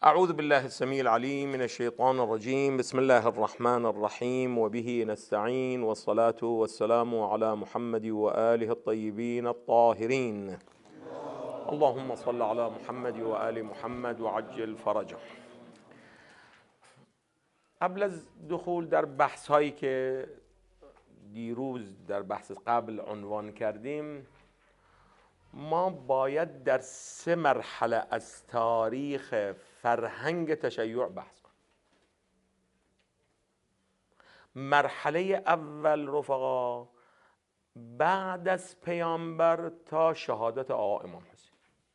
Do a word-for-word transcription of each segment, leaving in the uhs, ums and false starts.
أعوذ بالله السميع العليم من الشيطان الرجيم. بسم الله الرحمن الرحيم وبه نستعين والصلاة والسلام على محمد وآله الطيبين الطاهرين. اللهم صل على محمد وآل محمد وعجل فرجه. قبل از دخول در بحث هایی که دیروز در بحث قبل عنوان کردیم، ما باید در سه مرحله از تاریخ فرهنگ تشیع بحث کنیم. مرحله اول رفقا، بعد از پیامبر تا شهادت آقا امام حسین،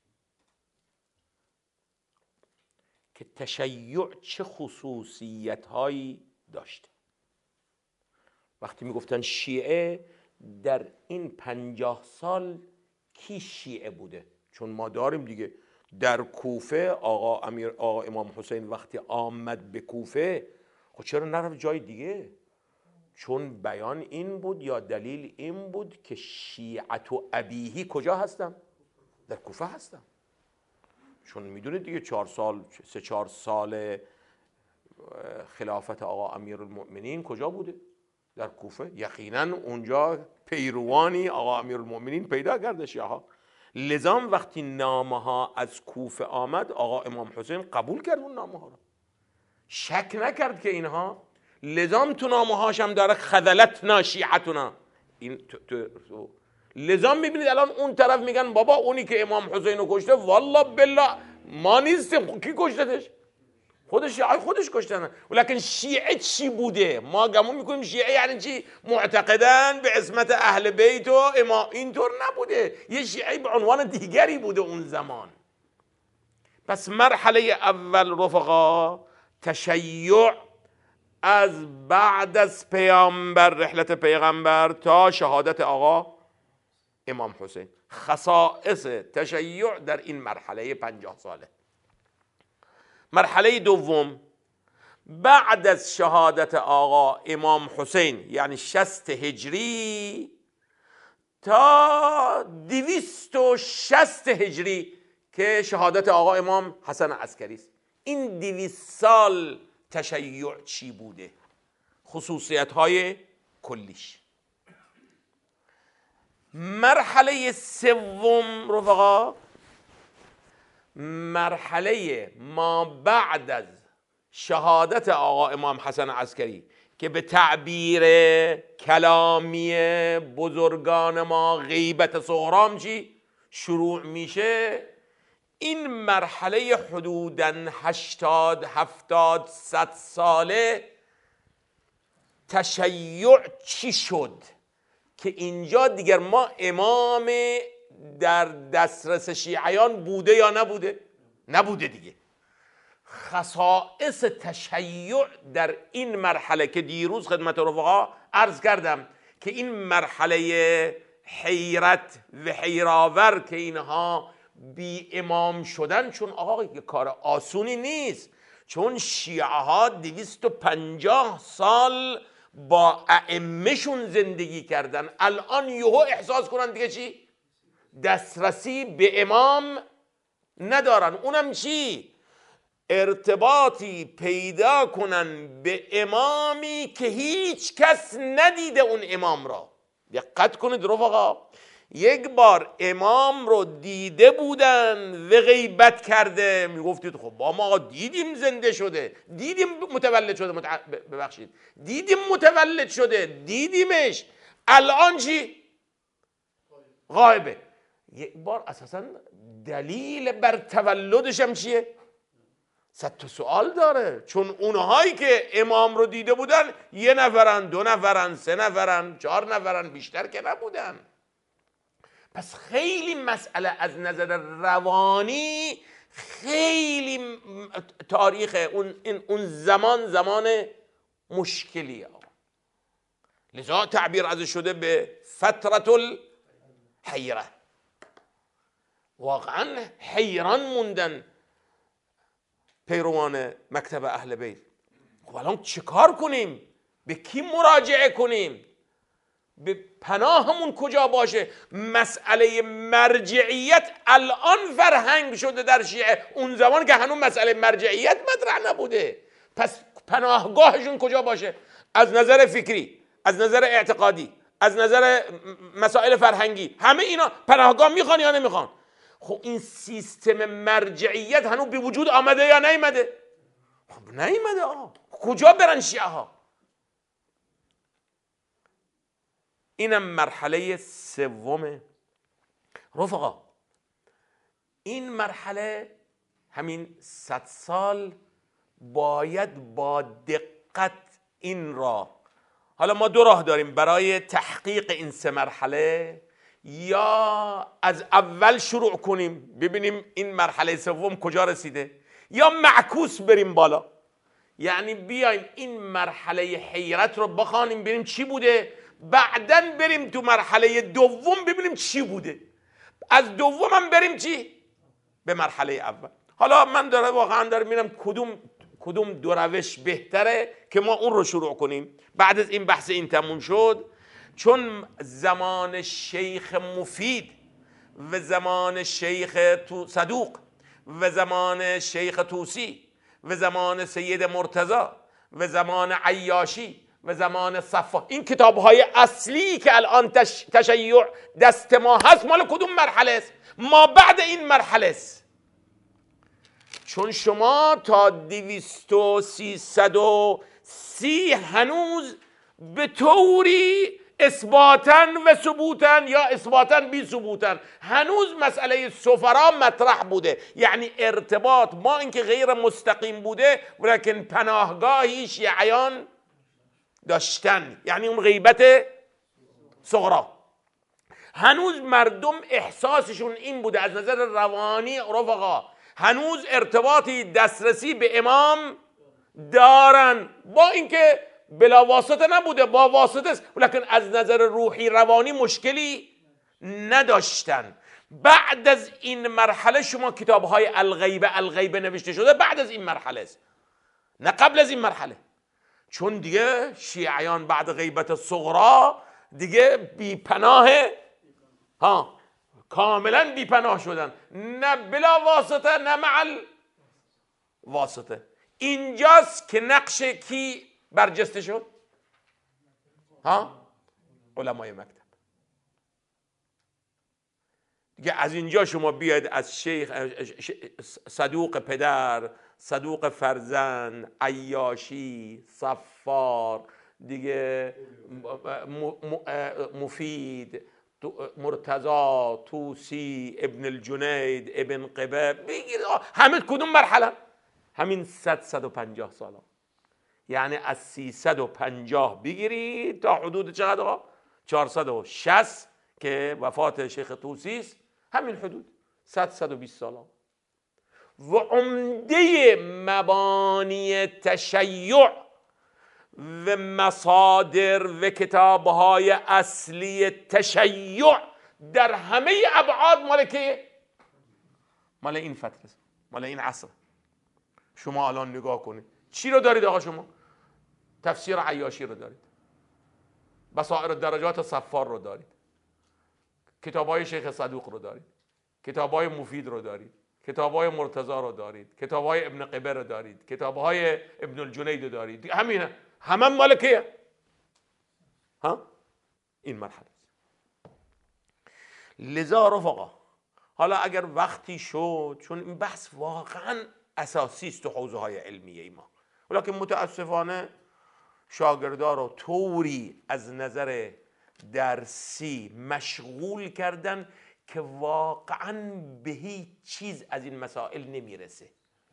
که تشیع چه خصوصیت هایی داشته. وقتی میگفتن شیعه، در این پنجاه سال کی شیعه بوده؟ چون ما داریم دیگه در کوفه آقا امیر آقا امام حسین وقتی آمد به کوفه، خب چرا نرفت جای دیگه؟ چون بیان این بود یا دلیل این بود که شیعت و ابیهی کجا هستن؟ در کوفه هستن. چون میدونید دیگه چهار سال سه چهار سال خلافت آقا امیرالمؤمنین کجا بوده؟ در کوفه. یقینا اونجا پیروانی آقا امیرالمؤمنین پیدا کرده شیعه. لذا وقتی نامه ها از کوفه آمد، آقا امام حسین قبول کرد اون نامه ها رو، شک نکرد که اینها. لذا تو نامه هاش هم داره خذلتنا شیعتنا. این لذا میبینید الان اون طرف میگن بابا اونی که امام حسین رو کشته، والله بالله ما نیستیم. کی کشتهش؟ خودش شیعه خودش کشتن. ولیکن شیعه چی بوده؟ ما گمون میکنیم شیعه یعنی چی؟ معتقدن به عصمت اهل بیت و امام. اینطور نبوده. یه شیعه به عنوان دیگری بوده اون زمان. پس مرحله اول رفقا، تشیع از بعد از پیامبر، رحلت پیغمبر تا شهادت آقا امام حسین. خصائص تشیع در این مرحله پنجاه ساله. مرحله دوم، بعد از شهادت آقا امام حسین، یعنی شصت هجری تا دویست و شصت هجری که شهادت آقا امام حسن عسکری است. این دویست سال تشیع چی بوده؟ خصوصیت های کلیش. مرحله سوم رفقا، مرحله ما بعد از شهادت آقا امام حسن عسکری که به تعبیر کلامی بزرگان ما غیبت صغرام چی شروع میشه. این مرحله حدوداً هشتاد هفتاد صد ساله تشیع چی شد که اینجا دیگر ما امام در دسترس شیعیان بوده یا نبوده؟ نبوده دیگه. خصائص تشیع در این مرحله که دیروز خدمت رفقا عرض کردم که این مرحله حیرت و حیراور که اینها بی امام شدن، چون آقا کار آسونی نیست. چون شیعه ها دویست و پنجاه سال با ائمه‌شون زندگی کردن، الان یهو احساس کنن دیگه چی؟ دسترسی به امام ندارن. اونم چی؟ ارتباطی پیدا کنن به امامی که هیچ کس ندیده اون امام را. دقت کنید رفقا، یک بار امام رو دیده بودن و غیبت کرده، میگفتید خب با ما دیدیم زنده شده، دیدیم متولد شده، متع... ببخشید دیدیم متولد شده، دیدیمش، الان چی؟ غایبه. یک بار اساسا دلیل بر تولدش هم چیه؟ صد تا سوال داره. چون اونهایی که امام رو دیده بودن یه نفرن، دو نفرن، سه نفرن، چهار نفرن، بیشتر که نبودن. پس خیلی مسئله از نظر روانی، خیلی تاریخ اون, اون زمان زمان مشکلیه. لذا تعبیر ازش شده به فترة الحیره. واقعا حیران موندن پیروان مکتب اهل بیت. خب الان چه کار کنیم؟ به کی مراجعه کنیم؟ به پناهمون کجا باشه؟ مسئله مرجعیت الان فرهنگ شده در شیعه، اون زمان که هنوز مسئله مرجعیت مطرح نبوده. پس پناهگاهشون کجا باشه؟ از نظر فکری، از نظر اعتقادی، از نظر مسائل فرهنگی، همه اینا پناهگاه میخوان یا نمیخوان؟ خب این سیستم مرجعیت هنوز به وجود آمده یا نیامده؟ خب نیامده. آقا کجا برن شیعه ها؟ اینم مرحله سوم. رفقا این مرحله همین صد سال باید با دقت این را، حالا ما دو راه داریم برای تحقیق این سه مرحله، یا از اول شروع کنیم ببینیم این مرحله سوم کجا رسیده، یا معکوس بریم بالا، یعنی بیایم این مرحله حیرت رو بخوانیم ببینیم چی بوده، بعدن بریم تو مرحله دوم ببینیم چی بوده، از دوم هم بریم چی؟ به مرحله اول. حالا من داره واقعا دارم میرم کدوم کدوم دو روش بهتره که ما اون رو شروع کنیم بعد از این بحث این تموم شد. چون زمان شیخ مفید و زمان شیخ صدوق و زمان شیخ طوسی و زمان سید مرتضی و زمان عیاشی و زمان صفا، این کتاب‌های اصلی که الان تش... تشیع دست ما هست مال کدوم مرحله است؟ ما بعد این مرحله است. چون شما تا دویست و سیصد و سی هنوز به طوری اثباتن و ثبوتن یا اثباتن بی ثبوتن هنوز مسئله سفرا مطرح بوده، یعنی ارتباط ما اینکه غیر مستقیم بوده ولیکن پناهگاهی شیعیان داشتن، یعنی اون غیبت صغرا. هنوز مردم احساسشون این بوده از نظر روانی رفقا هنوز ارتباطی دسترسی به امام دارن، با اینکه بلا واسطه نبوده، با واسطه است، ولیکن از نظر روحی روانی مشکلی نداشتن. بعد از این مرحله شما کتاب‌های الغیبه الغیبه نوشته شده بعد از این مرحله است، نه قبل از این مرحله. چون دیگه شیعیان بعد غیبت صغرا دیگه بی پناه، ها کاملا بی پناه شدن، نه بلا واسطه نه مع واسطه. اینجاست که نقش کی برجسته شد؟ ها علمای مکتب. دیگه از اینجا شما بیاید از شیخ صدوق پدر، صدوق فرزند، عیاشی، صفار، دیگه مفید، مرتضی، طوسی، ابن الجنید، ابن قبه، بگید همه کدوم مرحله؟ همین صد صد و پنجاه سال ها. یعنی از سیصد و پنجاه بگیرید تا حدود چقدر؟ چهارصد و شصت که وفات شیخ طوسی است، همین حدود صد صد و بیست سال ها. و عمده مبانی تشیع و مصادر و کتابهای اصلی تشیع در همه ابعاد مال که مال این فتره، مال این عصر. شما الان نگاه کنید چی رو دارید آقا؟ شما تفسیر عیاشی رو دارید، بصائر درجات صفار رو دارید، کتابهای شیخ صدوق رو دارید، کتابهای مفید رو دارید، کتابهای مرتضی رو دارید، کتابهای ابن قبه رو دارید، کتابهای ابن الجنید رو دارید، همینه، همه مال کیه؟ ها این مرحله. لذا رفقا حالا اگر وقتی شد، چون این بحث واقعا اساسی است تو حوزه های علمیه ما، ولیکن متاسفانه شاگردا رو طوری از نظر درسی مشغول کردن که واقعا به هیچ چیز از این مسائل نمیرسه.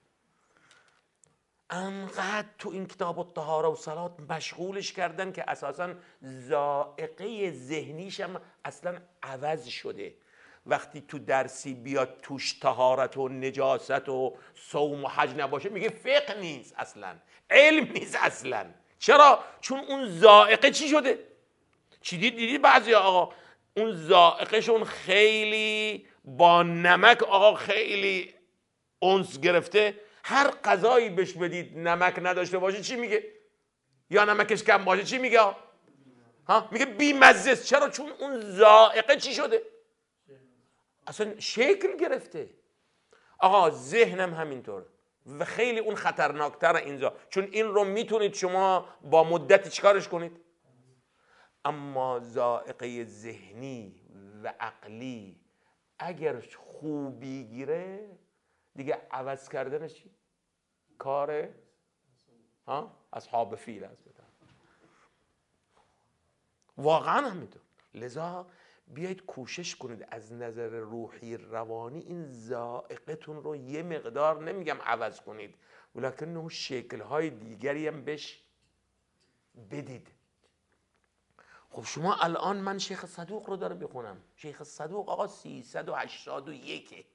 انقدر تو این کتاب الطهاره و صلات مشغولش کردن که اساسا ذائقه ذهنیش هم اصلا عوض شده. وقتی تو درسی بیاد توش طهارت و نجاست و صوم و حج نباشه میگه فقه نیست، اصلا علم نیست اصلا. چرا؟ چون اون ذائقه چی شده؟ چی دید؟ دیدی بعضی آقا اون ذائقهشون خیلی با نمک آقا خیلی انس گرفته، هر غذایی بهش بدید نمک نداشته باشه چی میگه؟ یا نمکش کم باشه چی میگه؟ ها میگه بی مزه است. چرا؟ چون اون ذائقه چی شده؟ اصلا شکل گرفته. آقا ذهنم همینطوره و خیلی اون خطرناکتر اینجا، چون این رو میتونید شما با مدت چیکارش کنید، اما ذائقه ذهنی و عقلی اگر خوبی گیره دیگه عوض کردنش چی؟ کار ها اصحاب فیل است. واقعا همینطور. لذا بیایید کوشش کنید از نظر روحی روانی این ذائقتون رو یه مقدار، نمیگم عوض کنید، ولکن شکل‌های دیگری هم بهش بدید. خب شما الان من شیخ صدوق رو دارم بخونم. شیخ صدوق آقا سیصد و هشتاد و یک،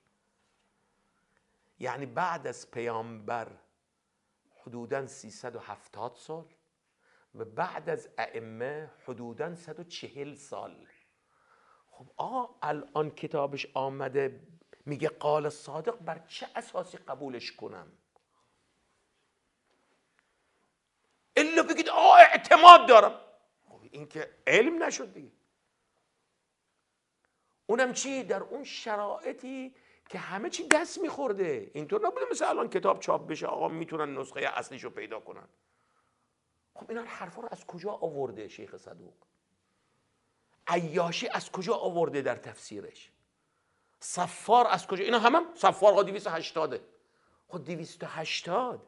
یعنی بعد از پیامبر حدوداً سیصد و هفتاد سال و بعد از ائمه حدوداً صد و چهل سال. خب آقا الان کتابش آمده میگه قال صادق، بر چه اساسی قبولش کنم؟ الا بگید آقا اعتماد دارم. خب این که علم نشد دیگه. اونم چی؟ در اون شرایطی که همه چی دست میخورده. اینطور نبوده مثل الان کتاب چاپ بشه آقا میتونن نسخه اصلیشو پیدا کنن. خب اینا حرفا رو از کجا آورده شیخ صدوق؟ عیاشی از کجا آورده در تفسیرش؟ صفار از کجا؟ اینا همه هم صفار ها دویست و هشتاده. خب دویست و هشتاد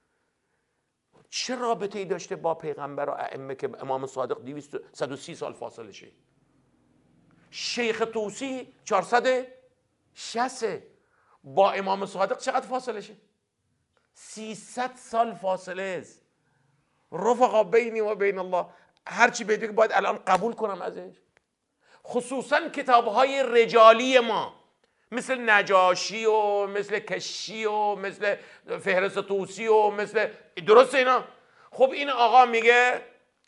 چه رابطه ای داشته با پیغمبر و ائمه که امام صادق دویست صد و سی سال فاصله شه؟ شیخ طوسی چهارصد و شصت با امام صادق چقدر فاصله شه؟ سیصد سال فاصله است. رفقا بینی و بین الله، هرچی بده که باید الان قبول کنم ازش. خصوصا کتاب‌های رجالی ما مثل نجاشی و مثل کشی و مثل فهرست طوسی و مثل درست اینا. خب این آقا میگه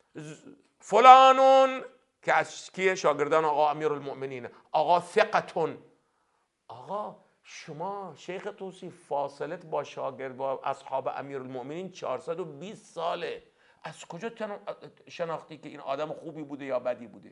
فلانون که از کیه؟ شاگردان آقا امیرالمؤمنین، آقا ثقتون. آقا شما شیخ طوسی فاصلت با شاگرد با اصحاب امیرالمؤمنین چهارصد و بیست ساله. از کجا شناختی که این آدم خوبی بوده یا بدی بوده؟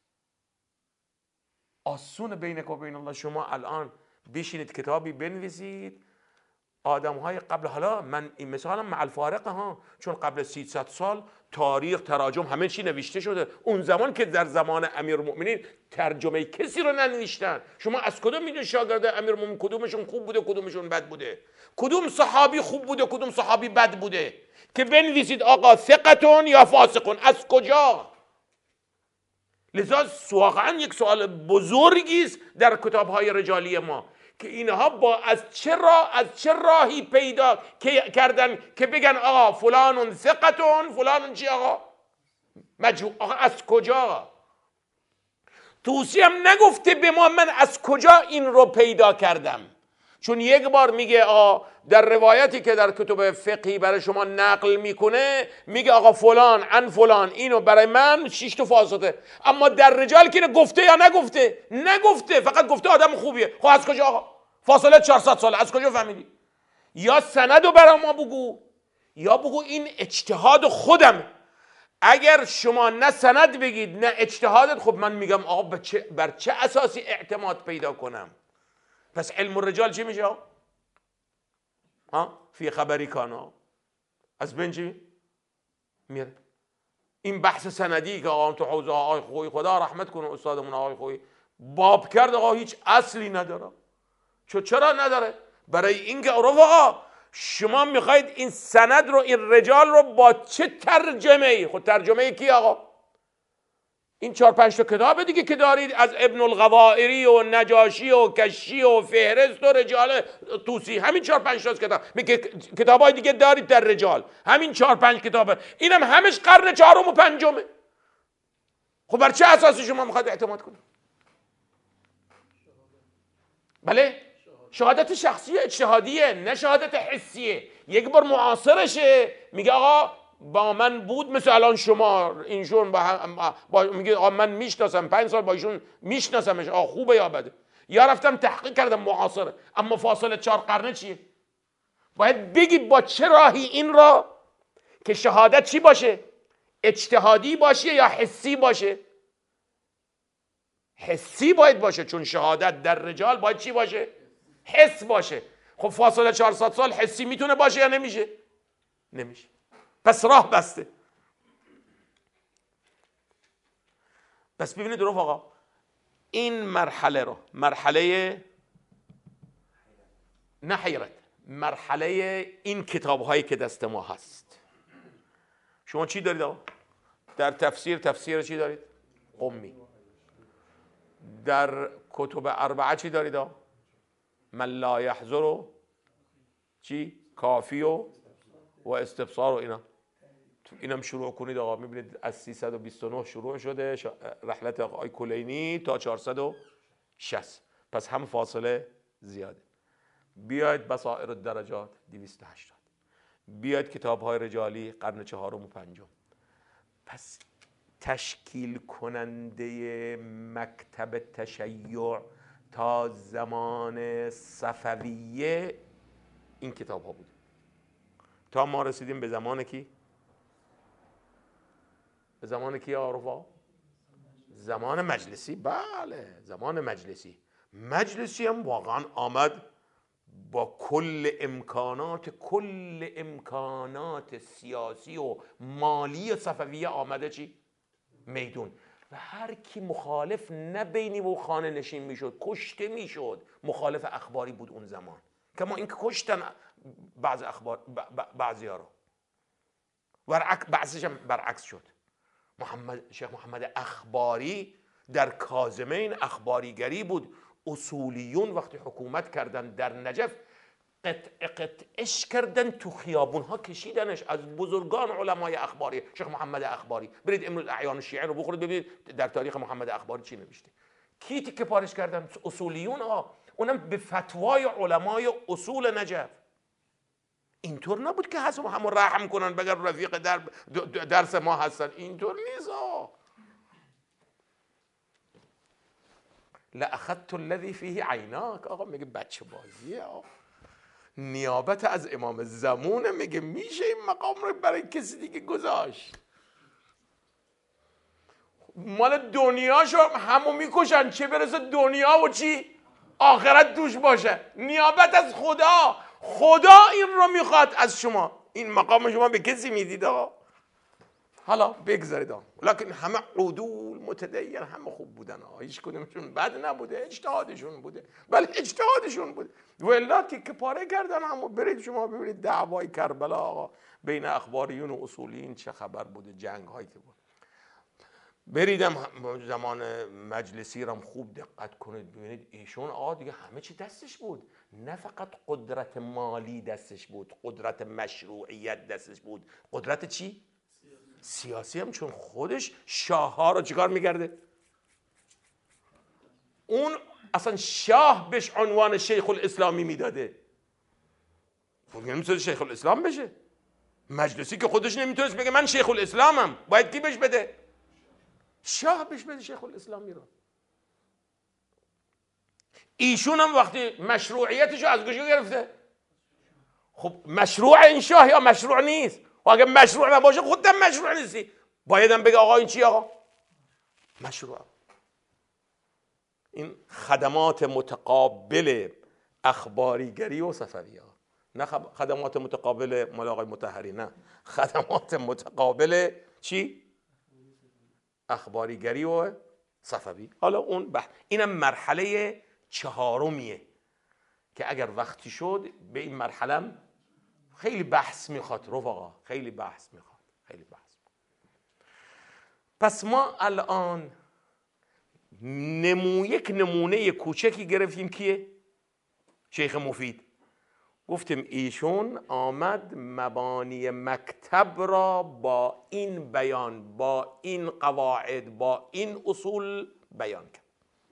آسون بینک و بین الله شما الان بشینید کتابی بنویسید آدم های قبل. حالا من این مثالم مع الفارقه ها، چون قبل سیصد سال تاریخ تراجم همه چی نوشته شده. اون زمان که در زمان امیرالمؤمنین ترجمه کسی رو ننوشتن. شما از کدوم میدونید شاگرد امیرالمؤمنین کدومشون خوب بوده کدومشون بد بوده؟ کدوم صحابی خوب بوده کدوم صحابی بد بوده که بنویسید آقا ثقتون یا فاسقون؟ از کجا؟ لذا واقعا یک سوال بزرگی است در کتاب‌های رجالی ما که اینها با از چه راه از چه راهی پیدا کردن که بگن آقا فلانون ثقتون فلانون چی آقا مجهول. آقا از کجا؟ طوسی هم نگفته به ما من از کجا این رو پیدا کردم، چون یک بار میگه آقا در روایتی که در کتب فقهی برای شما نقل میکنه میگه آقا فلان عن فلان اینو برای من شش تا فاصله، اما در رجال که گفته یا نگفته؟ نگفته، فقط گفته آدم خوبیه. خب از کجا آقا فاصله چهارصد ساله از کجا فهمیدی؟ یا سندو برای ما بگو یا بگو این اجتهاد خودم. اگر شما نه سند بگید نه اجتهادت، خب من میگم آقا بر چه اساسی اعتماد پیدا کنم؟ پس علم الرجال چی میشه؟ ها فی خبری کانا از بین چی میره؟ این بحث سندی که آقا تو حوزه آقای خویی خدا رحمت کنه استادمون آقای خویی باب کرد آقا هیچ اصلی نداره. چو چرا نداره؟ برای اینکه رفقا شما میخواید این سند رو این رجال رو با چه ترجمه ای؟ خود ترجمه ای کی آقا؟ این چهار پنج تا کتاب دیگه که دارید از ابن الغوائری و نجاشی و کشی و فهرست و رجال طوسی، همین چهار پنج تا کتاب میگه کتابای دیگه دارید در رجال، همین چهار پنج کتابه، اینم همش قرن چهارم و پنجمه. خب بر چه اساسی شما میخواید اعتماد کنید؟ بله شهادت شخصیه اجتهادیه نه شهادت حسیه. یک بار معاصرشه میگه آقا با من بود، مثل الان شما اینشون با, هم با میگه آقا من میشناسم پنج سال با ایشون میشناسمش آقا خوبه یا بده، یا رفتم تحقیق کردم معاصره، اما فاصله چهار قرنه چیه؟ باید بگی با چه راهی این را که شهادت چی باشه؟ اجتهادی باشه یا حسی باشه؟ حسی باید باشه، چون شهادت در رجال باید چی باشه؟ حس باشه. خب فاصله چهارصد سال حسی میتونه باشه یا نمیشه؟ نمیشه. پس راه بسته. پس ببینید رفقا، این مرحله رو، مرحله نه حیرت، مرحله این کتاب هایی که دست ما هست، شما چی دارید آقا؟ در تفسیر، تفسیر چی دارید؟ قمی. در کتب اربعه چی دارید آقا؟ من لا یحضر و چی؟ کافی و و استبصار و اینا. اینم شروع کنید آقا، میبینید از سیصد و بیست و نه شروع شده رحلت آقای کلینی تا چهارصد و شصت، پس هم فاصله زیاده. بیاید بصائر الدرجات دویست و هشتاد، بیاید کتاب های رجالی قرن چهارم و پنجم. پس تشکیل کننده مکتب تشیع تا زمان صفویه این کتاب ها بود، تا ما رسیدیم به زمان کی؟ به زمان کی آرفا؟ زمان مجلسی. بله زمان مجلسی. مجلسی هم واقعا آمد با کل امکانات کل امکانات سیاسی و مالی صفویه آمده چی؟ میدون. و هر کی مخالف نه بینی و خانه نشین میشد، کشته میشد. مخالف اخباری بود اون زمان، کما اینکه کشتن بعض اخبار بعضی ها رو، بعضیش هم برعکس شد. محمد شیخ محمد اخباری در کاظمین اخباریگری بود. اصولیون وقتی حکومت کردن در نجف قطع قطعش کردن، تو خیابون ها کشیدنش، از بزرگان علمای اخباری. شیخ محمد اخباری، برید امروز اعیان شیعه رو بخورید ببینید در تاریخ محمد اخباری چی نوشته. کی تیکه پارش کردن؟ اصولیون ها، اونم به فتوای علمای اصول نجف. اینطور نبود که حسب همون رحم کنن بگر رفیق در درس ما هستن، اینطور نیست. لأخذت الذی فیه عیناک. آقا میگه بچه بازیه. آقا نیابت از امام زمونه، میگه میشه این مقام رو برای کسی دیگه گذاشت؟ مال دنیاشو همو میکشن، چه برسه دنیا و چی؟ آخرت دوش باشه. نیابت از خدا، خدا این رو میخواد از شما. این مقام شما به کسی میدید آقا؟ حالا بگذارید آقا، لکن همه عدول متدین همه خوب بودن آقا، هیچ کدومشون بد نبوده، اجتهادشون بوده. بله اجتهادشون بوده، ولی تیکه پاره کردن همو. برید شما ببینید دعوای کربلا آقا بین اخباریون و اصولیین چه خبر بوده، جنگ هایی که بود. بریدم زمان مجلسی رم خوب دقت کنید ببینید ایشون آقا دیگه همه چی دستش بود، نه فقط قدرت مالی دستش بود، قدرت مشروعیت دستش بود، قدرت چی؟ سیاسی هم، چون خودش شاه ها رو چیکار میگرده؟ اون اصلا شاه بهش عنوان شیخ الاسلامی میداده. خب نمیتونه شیخ الاسلام بشه. مجلسی که خودش نمیتونست بگه من شیخ الاسلامم، باید کی بهش بده؟ شاه بهش بده شیخ الاسلامی رو. ایشون هم وقتی مشروعیتشو از کجا گرفته؟ خب مشروع این شاه یا مشروع نیست؟ و اگه مشروع نباشه خودت مشروع نیستی، بایدم بگه آقا این چی آقا؟ مشروع. این خدمات متقابل اخباریگری و صفویه، نه خدمات متقابل مال آقای مطهری، نه خدمات متقابل چی؟ اخباریگری و صفوی. حالا اون بحث، اینم مرحله چهارمیه که اگر وقتی شد به این مرحله خیلی بحث میخواد رفقا، خیلی بحث میخواد، خیلی بحث میخواد. پس ما الان نمو یک نمونه کوچکی گرفتیم. کیه؟ شیخ مفید. گفتیم ایشون آمد مبانی مکتب را با این بیان، با این قواعد، با این اصول بیان کرد.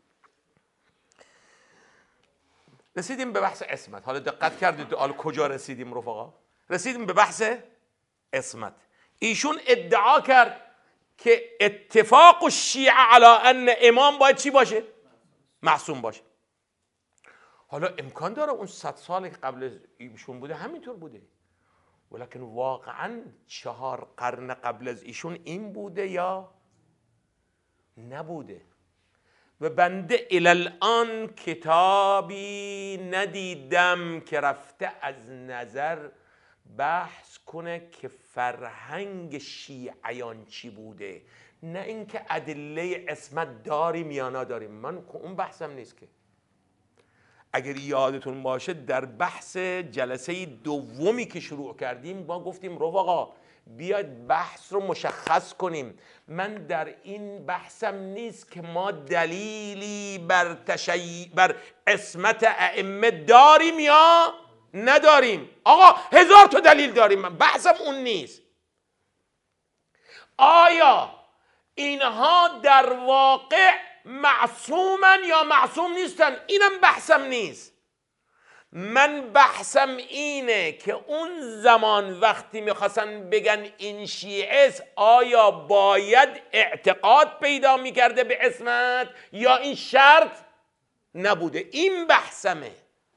رسیدیم به بحث عصمت. حالا دقت کردید حالا کجا رسیدیم رفقا؟ رسیدیم به بحث عصمت. ایشون ادعا کرد که اتفاق الشیعه علی ان امام باید چی باشه؟ معصوم باشه. حالا امکان داره اون صد سال که قبل ایشون بوده همینطور بوده. ولکن واقعا چهار قرن قبل از ایشون این بوده یا نبوده؟ و بنده الان کتابی ندیدم که رفته از نظر بحث کنه که فرهنگ شیعیان چی بوده، نه اینکه ادله عصمت داریم یا نداریم. من اون بحثم نیست. که اگر یادتون باشه در بحث جلسه دومی که شروع کردیم ما گفتیم رفقا بیاید بحث رو مشخص کنیم. من در این بحثم نیست که ما دلیلی بر تشیع بر عصمت ائمه داریم یا نداریم. آقا هزار تا دلیل داریم، من بحثم اون نیست. آیا اینها در واقع معصومن یا معصوم نیستن؟ اینم بحثم نیست. من بحثم اینه که اون زمان وقتی میخواستن بگن این شیعه است، آیا باید اعتقاد پیدا میکرده به عصمت یا این شرط نبوده؟ این بحثمه.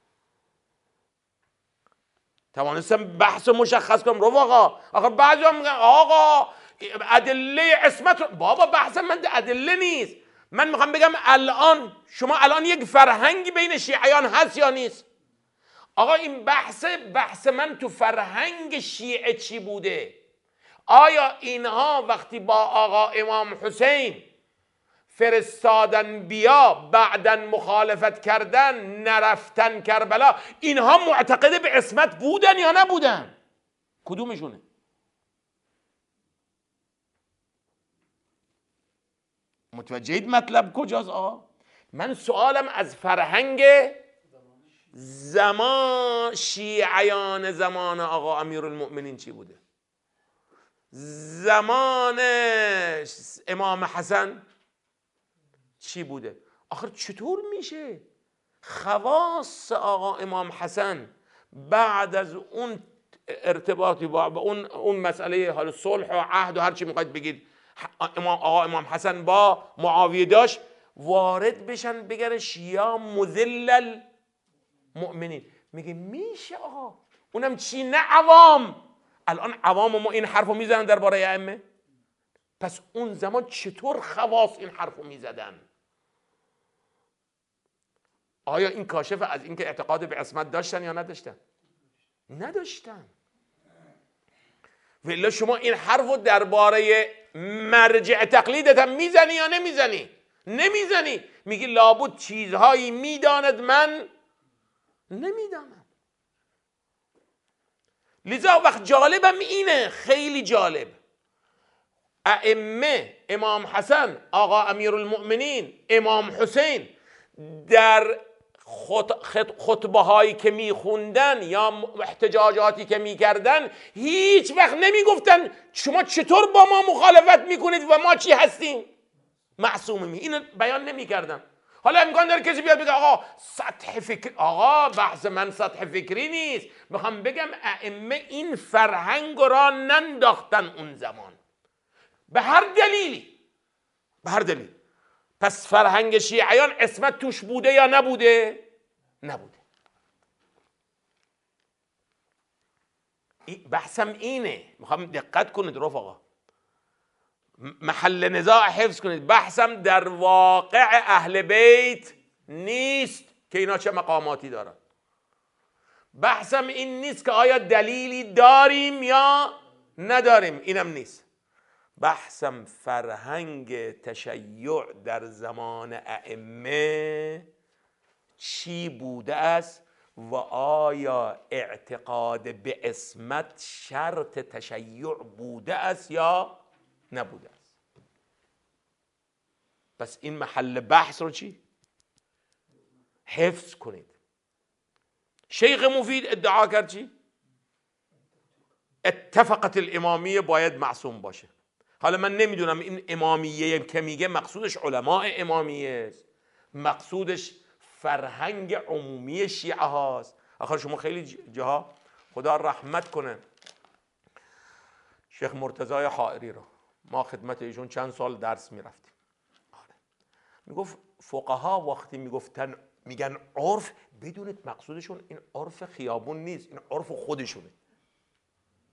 توانستم بحث مشخص کنم رفقا. آخه بعضی هم میگن آقا ادله عصمت رو... بابا بحثم من ادله نیست. من میخوام بگم الان شما الان یک فرهنگی بین شیعیان هست یا نیست؟ آقا این بحث بحث من تو فرهنگ شیعه چی بوده؟ آیا اینها وقتی با آقا امام حسین فرستادن بیا بعدن مخالفت کردن نرفتن کربلا، اینها معتقد به عصمت بودن یا نبودن؟ کدومشونه؟ متوجهید مطلب کجاست؟ آقا من سوالم از فرهنگ زمان شیعیان زمان آقا امیرالمؤمنین چی بوده؟ زمان امام حسن چی بوده؟ آخر چطور میشه خواص آقا امام حسن بعد از اون ارتباطی با اون اون مسئله حال صلح و عهد و هر چی میخواید بگید امام آقا امام حسن با معاویه داشت، وارد بشن بگرش یا مذل المؤمنین؟ میگه میشه آقا اونم چی؟ نه عوام. الان عوام ما این حرفو میزنن درباره ائمه، پس اون زمان چطور خواص این حرفو میزدن؟ آیا این کاشف از اینکه اعتقاد به عصمت داشتن یا نداشتن؟ نداشتن. ولی شما این حرفو درباره مرجع تقلیدت هم میزنی یا نمیزنی؟ نمیزنی. میگی لابد چیزهایی میداند من نمیدانم. لذا وقت جالبم اینه، خیلی جالب، ائمه امام حسن، آقا امیرالمؤمنین، امام حسین در خطبه هایی که میخوندن یا احتجاجاتی که میکردن هیچ وقت نمیگفتن شما چطور با ما مخالفت میکنید و ما چی هستیم؟ معصومیم. اینو بیان نمیکردن. حالا امکان داره کسی بیاد بگه آقا سطح فکر، آقا بحث من سطح فکری نیست. میخوام بگم ائمه این فرهنگ را ننداختن اون زمان به هر دلیلی، به هر دلیل. پس فرهنگ شیعیان عصمت توش بوده یا نبوده؟ نبوده. بحثم اینه، میخوام دقت کنید رفقا، محل نزاع حفظ کنید. بحثم در واقع اهل بیت نیست که اینا چه مقاماتی دارن. بحثم این نیست که آیا دلیلی داریم یا نداریم، اینم نیست. بحثم فرهنگ تشیع در زمان ائمه چی بوده است و آیا اعتقاد به عصمت شرط تشیع بوده است یا نبوده است. پس این محل بحث رو چی؟ حفظ کنید. شیخ مفید ادعا کرد چی؟ اتفقت الامامیه باید معصوم باشه. حالا من نمیدونم این امامیه که میگه مقصودش علماء امامیه است، مقصودش فرهنگ عمومی شیعه هاست. آخر شما خیلی جاها خدا رحمت کنه شیخ مرتضی حائری رو، ما خدمت ایشون چند سال درس میرفتیم. آره. میگفت فقها وقتی میگفتن میگن عرف، بدونید مقصودشون این عرف خیابون نیست، این عرف خودشونه.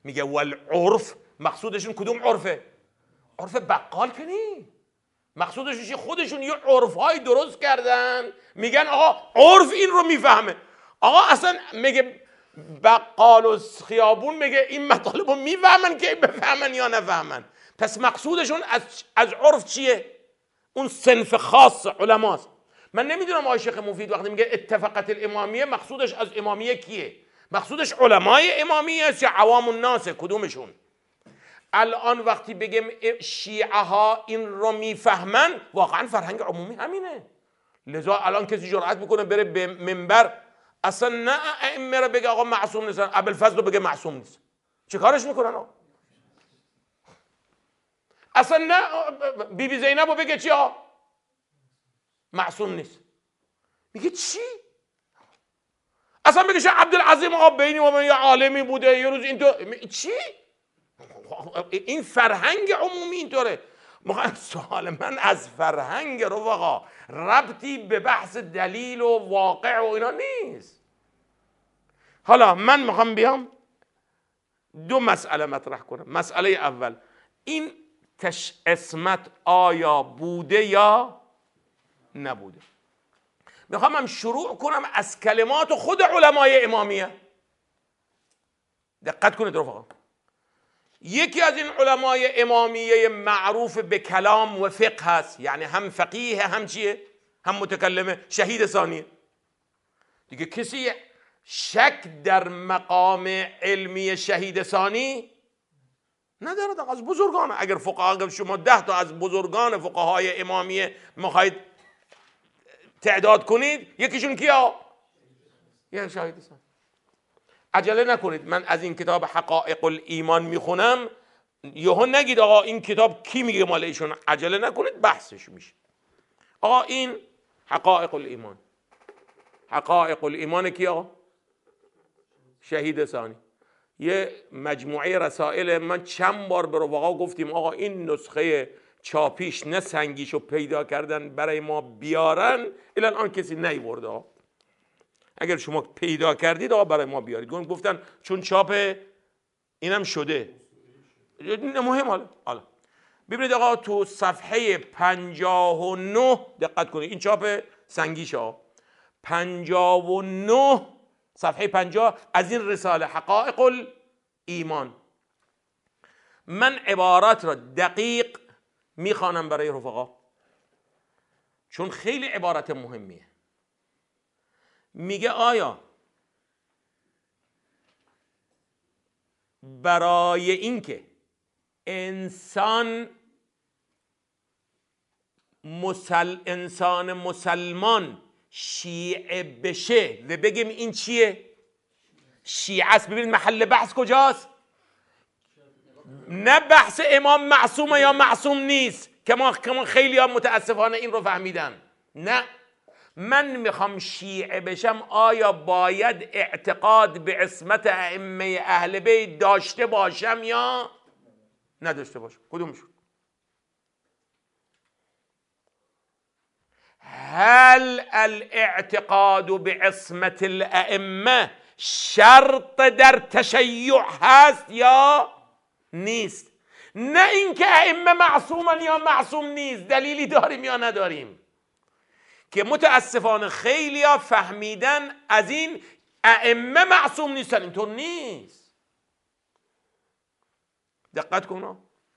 میگه والعرف، مقصودشون کدوم عرفه؟ عرف بقال که نی، مقصودشون خودشون یه عرفهای درست کردن، میگن آقا عرف این رو میفهمه. آقا اصلا میگه بقال و خیابون میگه این مطالب رو میفهمن که بفهمن یا نفهمن. پس مقصودشون از, از عرف چیه؟ اون صنف خاص علماست. من نمیدونم آقای شیخ مفید وقتی میگه اتفقت الامامیه مقصودش از امامیه کیه؟ مقصودش علمای امامیه است یا عوام الناس؟ کدومشون؟ الان وقتی بگم شیعه ها این رو میفهمن، واقعا فرهنگ عمومی همینه. لذا الان کسی جرأت میکنه بره به منبر اصلا نه ائمه رو بگه آقا معصوم نیستن، ابوالفضل رو بگه معصوم نیست، چه کارش میکنن آقا؟ اصلا نه بی بی زینب رو بگه چی آقا؟ معصوم نیست. میگه چی؟ اصلا بگه شه عبدالعظیم آقا بینی و من یه عالمی بوده یه روز اینطور، چی؟ این فرهنگ عمومی اینطوره. سوال من از فرهنگ رفقا ربطی به بحث دلیل و واقع و اینا نیست. حالا من میخوام بیام دو مسئله مطرح کنم. مسئله اول، این تش اسمت آیا بوده یا نبوده؟ میخوام هم شروع کنم از کلمات خود علمای امامیه. دقت کنید رفقا، یکی از این علمای امامیه معروف به کلام و فقه هست، یعنی هم فقیه هم چیه؟ هم متکلمه، شهید ثانیه. دیگه کسی شک در مقام علمی شهید ثانی نداره. از بزرگان، اگر فقها شما ده تا از بزرگان فقهای امامیه میخواید تعداد کنید، یکیشون کیا؟ یه شهید ثانی. عجله نکنید، من از این کتاب حقائق الایمان میخونم، یهو نگید آقا این کتاب کی میگه مال ایشون، عجله نکنید بحثش میشه. آقا این حقائق الایمان، حقائق الایمان کی آقا؟ شهید ثانی. یه مجموعه رسائل، من چند بار به رفقا گفتیم آقا این نسخه چاپیش نه سنگیشو پیدا کردن برای ما بیارن، الان کسی نیورده آقا. اگر شما پیدا کردید آقا برای ما بیارید. گفتن چون چاپ اینم شده مهم. حالا حالا ببینید آقا تو صفحه پنجاه و نه دقت کنید، این چاپ سنگیشه ها، پنجاه و نه صفحه پنجاه از این رساله حقائق الایمان. من عبارات را دقیق میخوانم برای رفقا چون خیلی عبارت مهمیه. میگه آیا برای اینکه انسان مسل... انسان مسلمان شیعه بشه و بگیم این چیه؟ شیعه است. ببینید محل بحث کجاست؟ نه بحث امام معصومه یا معصوم نیست که ما خیلی ها متاسفانه این رو فهمیدن. نه، من میخوام شیعه بشم، آیا باید اعتقاد به عصمت ائمه اهل بیت داشته باشم یا نداشته باشم؟ کدومشون؟ هل الاعتقاد به عصمت الائمه شرط در تشیع هست یا نیست؟ نه اینکه ائمه معصومن یا معصوم نیست، دلیلی داریم یا نداریم، که متاسفانه خیلی ها فهمیدن از این ائمه معصوم نیستن. اینطور نیست. دقت کن،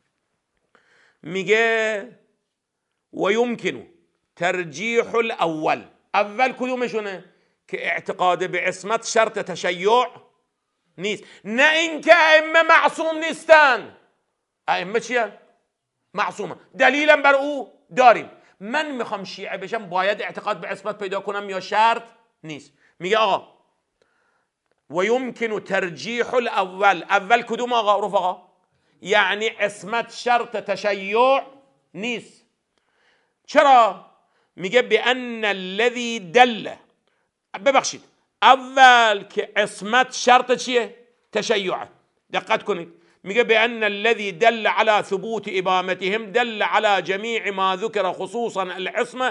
میگه و یمکنو ترجیح الاول. اول کدومشونه؟ که اعتقاد به عصمت شرط تشیع نیست، نه اینکه ائمه معصوم نیستن. ائمه چیه؟ معصومه. دلیلم بر او داریم. من میخوام شیعه بشم، باید اعتقاد به عصمت پیدا کنم یا شرط نیست؟ میگه آقا و یمکن ترجیح الاول. اول کدوم آقا رفقا؟ یعنی عصمت شرط تشیع نیست. چرا؟ میگه بان الذی دل، ببخشید اول که عصمت شرط چیه؟ تشیع. دقت کنید، میگه بان الذي دل على ثبوت امامتهم دل على جميع ما ذكر خصوصا العصمه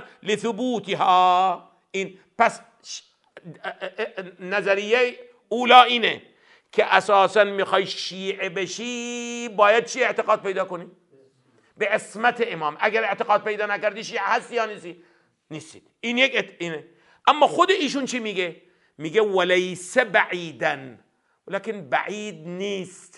لثبوتها. این پس نظریه اولا اینه که اساسا میخوای شیعه بشی باید چی اعتقاد پیدا کنی؟ به عصمت امام. اگر اعتقاد پیدا نکردی شیعه هستی یا نیستی؟ نیستید. این یک ات... اینه. اما خود ایشون چی میگه؟ میگه ولیس بعیدن، ولکن بعید نیست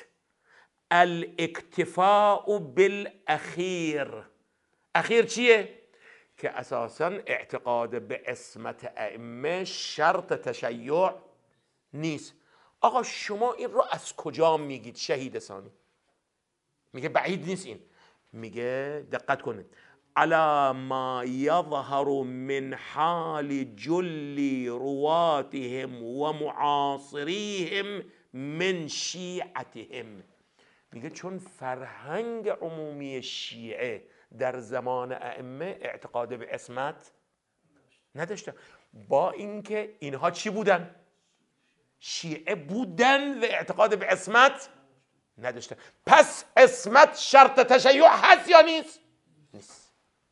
الاکتفاء بالاخیر. اخیر چیه؟ که اساسا اعتقاد به عصمت ائمه شرط تشیع نیست. آقا شما این رو از کجا میگید شهید ثانی؟ میگه بعید نیست. این میگه دقت کنید، علی ما یظهر من حال جل رواتهم و معاصریهم من شیعتهم. میگه چون فرهنگ عمومی شیعه در زمان ائمه اعتقاد به عصمت نداشته، با اینکه اینها چی بودن؟ شیعه بودن و اعتقاد به عصمت نداشته. پس عصمت شرط تشیع هست یا نیست؟ نیست.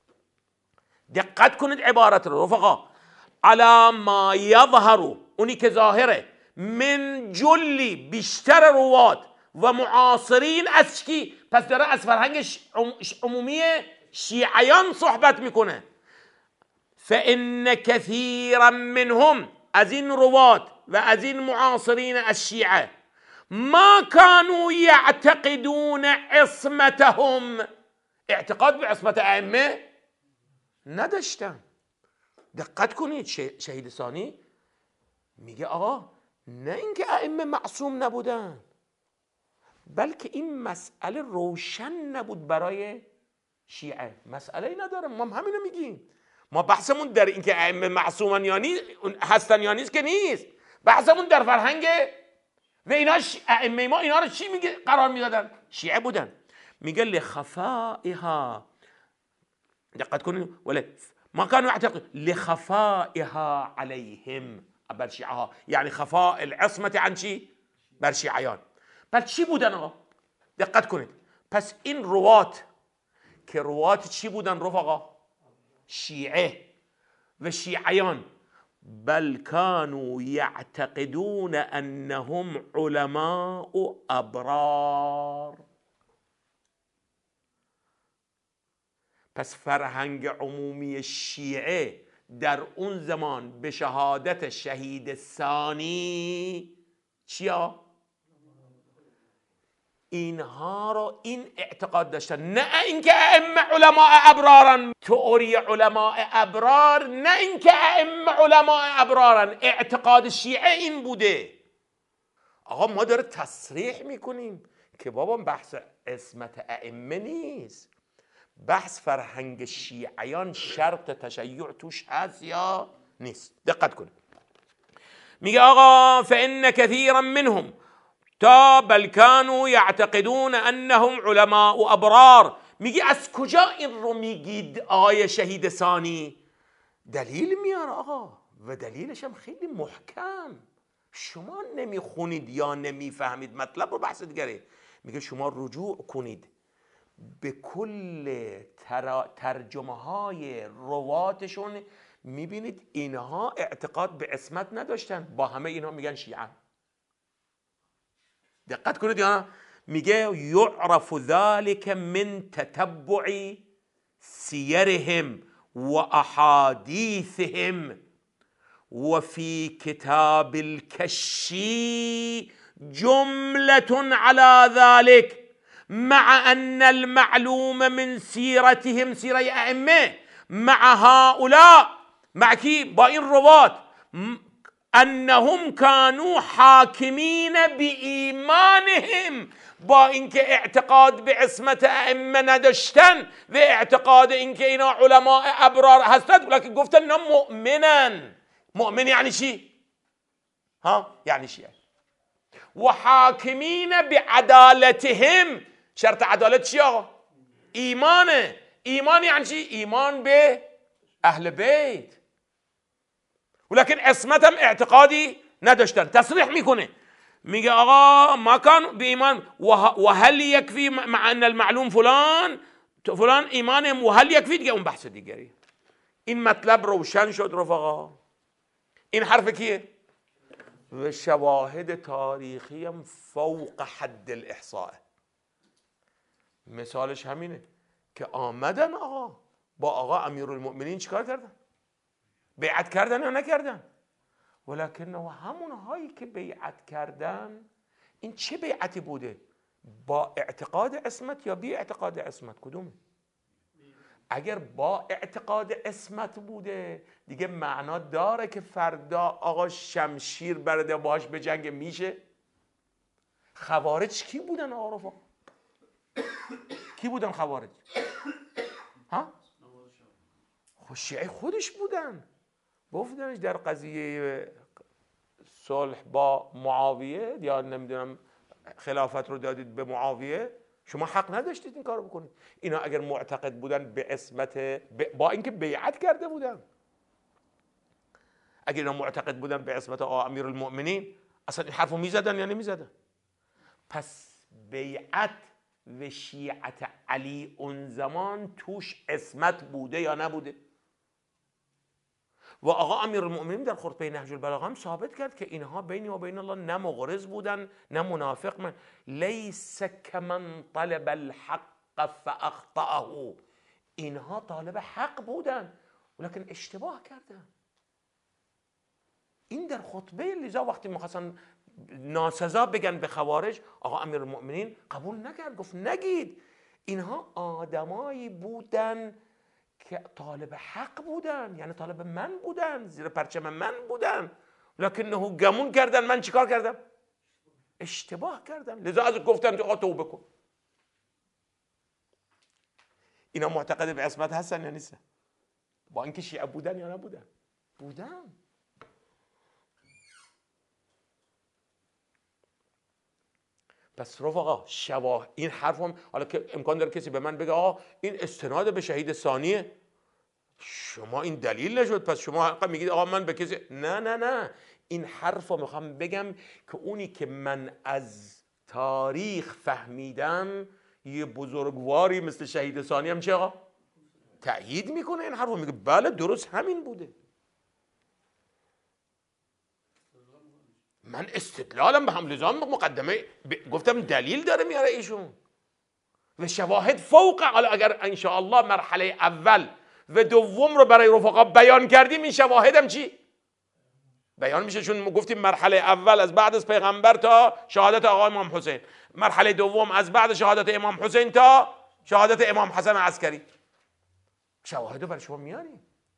دقت کنید عبارت رو رفقا. علی ما یظهر، اونی که ظاهره، من جلی بیشتر روات و معاصرین از کی؟ پس داره از فرهنگ عمومی شیعیان صحبت میکنه. فان کثیرا منهم، از این روات و از این معاصرین از شیعه، ما كانوا یعتقدون عصمتهم، اعتقاد به عصمت ائمه نداشتن. دقت کنید شهید ثانی میگه آقا نه اینکه ائمه معصوم نبودن، بلکه این مسئله روشن نبود برای شیعه. مسئله ای نداره، ما هم همینو میگیم. ما بحثمون در اینکه ائمه معصومن یا نیست هستن یا نیست که نیست، بحثمون در فرهنگ و اینا. ائمه ما اینا رو چی میگه قرار میدادن؟ شیعه بودن. میگه لخفائها، دقت کنید، ولی ما كانوا يعتقدون لخفائها عليهم، بر شیعه ها، یعنی خفاء العصمت عن چی؟ بر شیعیان. پس چی بودن آقا؟ دقت کنید. پس این روات که روات چی بودن رفقا؟ شیعه و شیعیان. بل كانوا يعتقدون انهم علماء ابرار. پس فرهنگ عمومی شیعه در اون زمان به شهادت شهید ثانی چیا؟ اینها رو این اعتقاد داشتن، نه اینکه ائمه علماء ابرارن. تئوری علماء ابرار نه اینکه ائمه علماء ابرارن، اعتقاد شیعه این بوده. آقا ما داره تصریح میکنیم که بابا بحث عصمت ائمه نیست، بحث فرهنگ شیعیان شرط تشیع توش هست یا نیست. دقت کنید. میگه آقا فإن كثيرا منهم تا بل كانوا يعتقدون انهم علماء ابرار. میگه از کجا این رو میگید آقای شهید ثانی؟ دلیل میاره آقا، و دلیلش هم خیلی محکم. شما نمیخونید یا نمیفهمید مطلب رو، بحث دیگره. میگه شما رجوع کنید به کل ترجمه های رواتشون، میبینید اینها اعتقاد به عصمت نداشتن، با همه اینها میگن شیعه. دقت کنید یا میگه یعرف ذلك من تتبع سیرهم و احادیثهم و فی کتاب الکشی جملة على ذلك مع ان المعلوم من سیرتهم، سیره ائمه، مع هؤلاء، مع کی؟ با این روات، انهم كانوا حاکمین بایمانهم، با اینکه اعتقاد به عصمت ائمه نداشتن و اعتقاد اینکه اینا علماء ابرار هستند، ولی گفتن اینا مؤمنن. مؤمن یعنی چی؟ ها؟ یعنی چی؟ و حاکمین بعدالتهم. شرط عدالت چی آقا؟ ایمانه. ایمان یعنی چی؟ ایمان به اهل بیت. ولكن عصمت هم اعتقادی نداشتن. تصریح میکنه میگه آقا ما کان به ایمان و هل یکفی مع ان المعلوم فلان فلان ایمانهم و هل یکفی، دیگه اون بحث دیگری. این مطلب روشن شد رفقا. این حرف کیه؟ و شواهد تاریخی هم فوق حد الاحصاء. مثالش همینه که آمدن آقا با آقا امیرالمؤمنین چیکار کردن؟ بیعت کردن یا نکردن؟ ولکن همون هایی که بیعت کردن، این چه بیعتی بوده؟ با اعتقاد عصمت یا بی اعتقاد عصمت؟ کدوم؟ اگر با اعتقاد عصمت بوده دیگه معنا داره که فردا آقا شمشیر برده باش به جنگ میشه؟ خوارج کی بودن آقا رفا؟ کی بودن خوارج؟ ها؟ خب شیعه خودش بودن. گفتنش در قضیه صلح با معاویه یا نمیدونم خلافت رو دادید به معاویه، شما حق نداشتید این کارو بکنید. اینا اگر معتقد بودن به عصمت، با اینکه بیعت کرده بودن، اگر اینا معتقد بودن به عصمت آقا امیرالمؤمنین، اصلا این حرفو میزدن یا نمیزدن؟ پس بیعت و شیعت علی اون زمان توش عصمت بوده یا نبوده؟ و آقا امیرالمؤمنین در خطبه نهج البلاغه هم ثابت کرد که اینها بینی و بین الله نه مغرض بودن نه منافق. من لیس کمن طلب الحق فاخطأه، اینها طالب حق بودن ولکن اشتباه کردن. این در خطبه، لذا وقتی میخواستن ناسزا بگن به خوارج، آقا امیرالمؤمنین قبول نکرد، گفت نگید، اینها آدمایی بودن که طالب حق بودن، یعنی طالب من بودن، زیر پرچم من بودن، لکنه گمون کردن. من چیکار کردم؟ اشتباه کردم. لذا از گفتن آقا توبه کن. اینا معتقد به عصمت هستن یا نیستن؟ با اینکه شیعه بودن یا نبودن؟ بودن. پس رفقا شواه این حرفم، حالا که امکان داره کسی به من بگه آقا این استناد به شهید ثانیه، شما این دلیل نشد، پس شما حقا میگید آقا من به کسی، نه نه نه، این حرفو میخوام بگم که اونی که من از تاریخ فهمیدم یه بزرگواری مثل شهید ثانی هم چه آقا تأیید میکنه این حرفو، میگه بله درست همین بوده. من استدلالم به هم لزام مقدمه ب... گفتم دلیل داره میاره ایشون و شواهد فوق. حالا اگر انشاءالله مرحله اول و دوم رو برای رفقا بیان کردیم، این شواهدم چی؟ بیان میشه. چون گفتیم مرحله اول از بعد از پیغمبر تا شهادت آقا امام حسین، مرحله دوم از بعد شهادت امام حسین تا شهادت امام حسن عسکری. شواهد رو برای شما میاریم.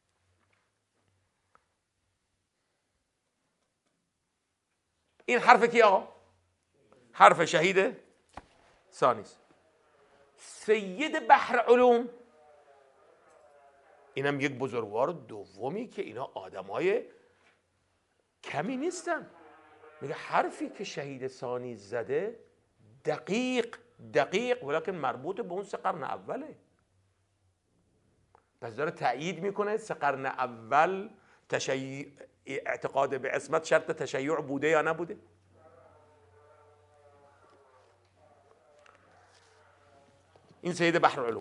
این حرف کی آقا؟ حرف شهید ثانی است. سید بحر علوم، اینم یک بزرگوار دومی که اینا آدمای کمی نیستن، میگه حرفی که شهید ثانی زده دقیق دقیق ولکن مربوط به اون سه قرن اوله. پس داره تأیید میکنه سه قرن اول تشیع، اعتقاد به عصمت شرط تشیع بوده یا نبوده. این سید بحر علوم.